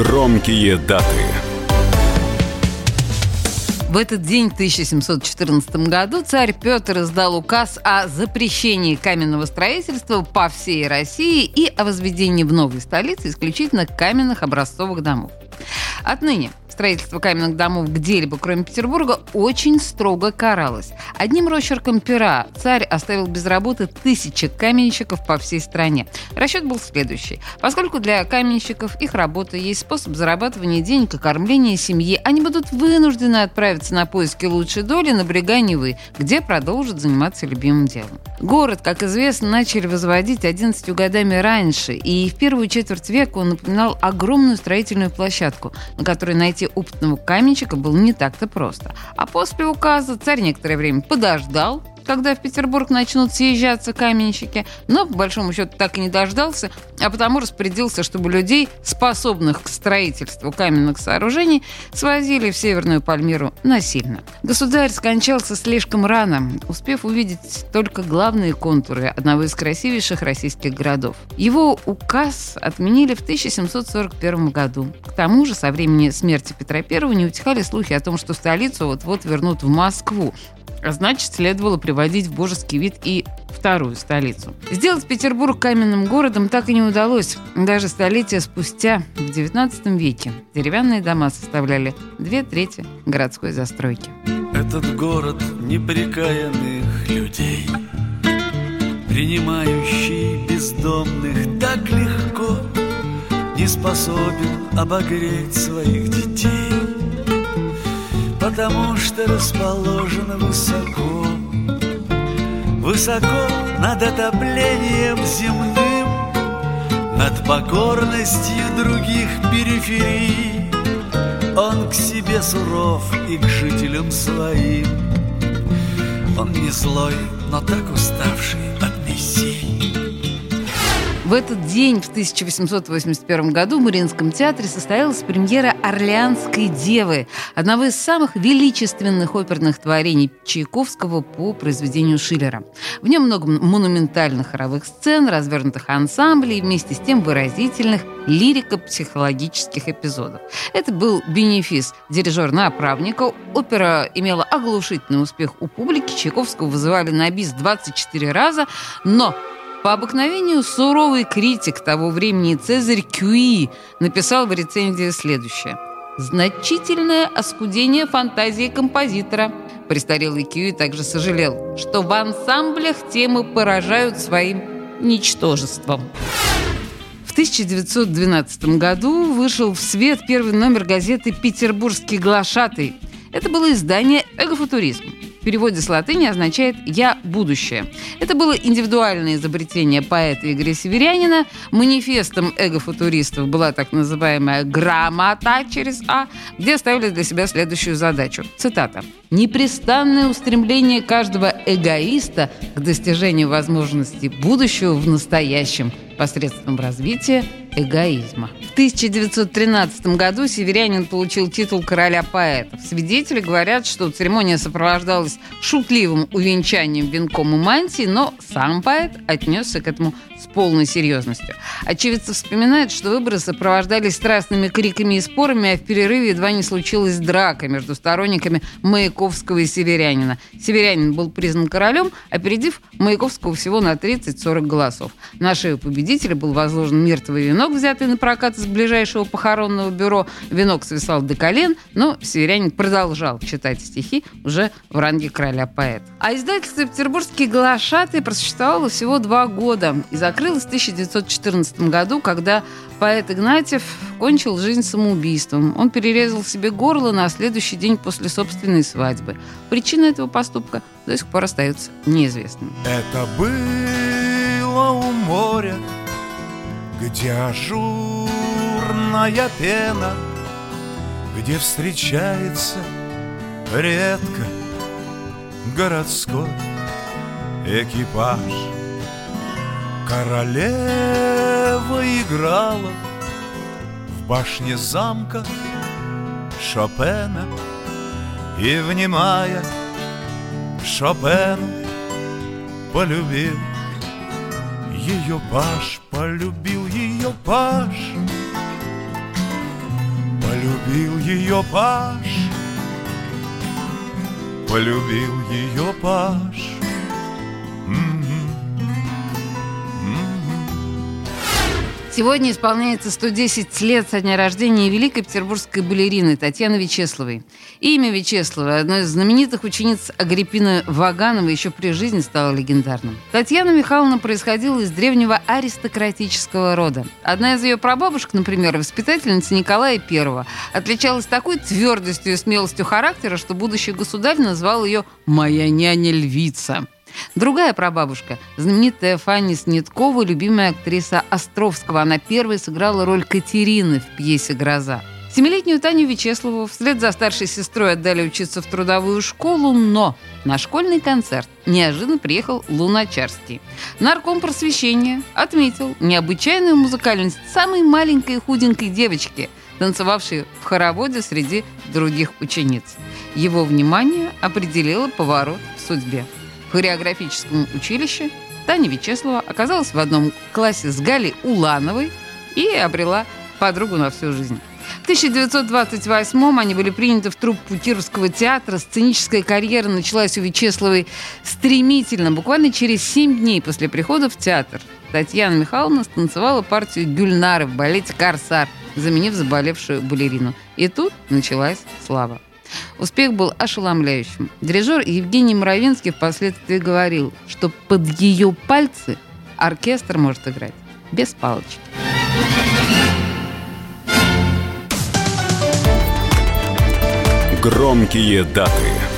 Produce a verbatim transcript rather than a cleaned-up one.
Громкие даты. В этот день, в тысяча семьсот четырнадцатом году, царь Петр издал указ о запрещении каменного строительства по всей России и о возведении в новой столице исключительно каменных образцовых домов. Отныне строительство каменных домов где-либо, кроме Петербурга, очень строго каралось. Одним росчерком пера царь оставил без работы тысячи каменщиков по всей стране. Расчет был следующий. Поскольку для каменщиков их работа есть способ зарабатывания денег и кормления семьи, они будут вынуждены отправиться на поиски лучшей доли на берега Невы, где продолжат заниматься любимым делом. Город, как известно, начали возводить одиннадцатью годами раньше, и в первую четверть века он напоминал огромную строительную площадку, на которой найти опытного каменщика было не так-то просто. А после указа царь некоторое время подождал, когда в Петербург начнут съезжаться каменщики, но, по большому счету, так и не дождался, а потому распорядился, чтобы людей, способных к строительству каменных сооружений, свозили в Северную Пальмиру насильно. Государь скончался слишком рано, успев увидеть только главные контуры одного из красивейших российских городов. Его указ отменили в тысяча семьсот сорок первом году. К тому же, со времени смерти Петра Первого не утихали слухи о том, что столицу вот-вот вернут в Москву. А значит, следовало приводить в божеский вид и вторую столицу. Сделать Петербург каменным городом так и не удалось. Даже столетия спустя, в девятнадцатом веке, деревянные дома составляли две трети городской застройки. Этот город непрекаянных людей, принимающий бездомных так легко, не способен обогреть своих детей, потому что расположен высоко, высоко над отоплением земным, над покорностью других периферий. Он к себе суров и к жителям своим. Он не злой, но так уставший от мессий. В этот день, в тысяча восемьсот восемьдесят первом году, в Мариинском театре состоялась премьера «Орлеанской девы», одного из самых величественных оперных творений Чайковского по произведению Шиллера. В нем много монументальных хоровых сцен, развернутых ансамблей и вместе с тем выразительных лирико-психологических эпизодов. Это был бенефис дирижера-направника. Опера имела оглушительный успех у публики. Чайковского вызывали на бис двадцать четыре раза, но по обыкновению суровый критик того времени Цезарь Кюи написал в рецензии следующее: «Значительное оскудение фантазии композитора». Престарелый Кюи также сожалел, что в ансамблях темы поражают своим ничтожеством. В тысяча девятьсот двенадцатом году вышел в свет первый номер газеты «Петербургский глашатай». Это было издание «Эгофутуризм». В переводе с латыни означает «я будущее». Это было индивидуальное изобретение поэта Игоря Северянина. Манифестом эгофутуристов была так называемая «грамота» через «а», где ставили для себя следующую задачу. Цитата. «Непрестанное устремление каждого эгоиста к достижению возможностей будущего в настоящем посредством развития эгоизма». В тысяча девятьсот тринадцатом году Северянин получил титул короля поэтов. Свидетели говорят, что церемония сопровождалась шутливым увенчанием венком и мантией, но сам поэт отнесся к этому с полной серьезностью. Очевидцы вспоминают, что выборы сопровождались страстными криками и спорами, а в перерыве едва не случилась драка между сторонниками Маяковского и Северянина. Северянин был признан королем, опередив Маяковского всего на тридцать-сорок голосов. На шею победителя был возложен миртовый венок, взятый на прокат из ближайшего похоронного бюро. Венок свисал до колен, но Северянин продолжал читать стихи уже в ранге короля-поэта. А издательство «Петербургский глашатай» просуществовало всего два года и закрылось в тысяча девятьсот четырнадцатом году, когда поэт Игнатьев кончил жизнь самоубийством. Он перерезал себе горло на следующий день после собственной свадьбы. Причина этого поступка до сих пор остается неизвестной. Это было у моря, где ажурная пена, где встречается редко городской экипаж. Королева играла в башне замка Шопена, и, внимая Шопену, полюбил ее паж, полюбил ее паж. Полюбил ее Паш, полюбил ее Паш. Сегодня исполняется сто десять лет со дня рождения великой петербургской балерины Татьяны Вячесловой. Имя Вячеславой, одной из знаменитых учениц Агриппины Вагановой, еще при жизни стало легендарным. Татьяна Михайловна происходила из древнего аристократического рода. Одна из ее прабабушек, например, воспитательница Николая Первого, отличалась такой твердостью и смелостью характера, что будущий государь назвал ее «моя няня-львица». Другая прабабушка, знаменитая Фанни Снеткова, любимая актриса Островского. Она первой сыграла роль Катерины в пьесе «Гроза». Семилетнюю Таню Вячеславу вслед за старшей сестрой отдали учиться в трудовую школу, но на школьный концерт неожиданно приехал Луначарский. Нарком просвещения отметил необычайную музыкальность самой маленькой худенькой девочки, танцевавшей в хороводе среди других учениц. Его внимание определило поворот в судьбе. В хореографическом училище Таня Вячеслава оказалась в одном классе с Галей Улановой и обрела подругу на всю жизнь. В тысяча девятьсот двадцать восьмом они были приняты в труппу Кировского театра. Сценическая карьера началась у Вячеславой стремительно, буквально через семь дней после прихода в театр. Татьяна Михайловна станцевала партию Гюльнары в балете «Корсар», заменив заболевшую балерину. И тут началась слава. Успех был ошеломляющим. Дирижер Евгений Моровинский впоследствии говорил, что под ее пальцы оркестр может играть без палочки. Громкие даты.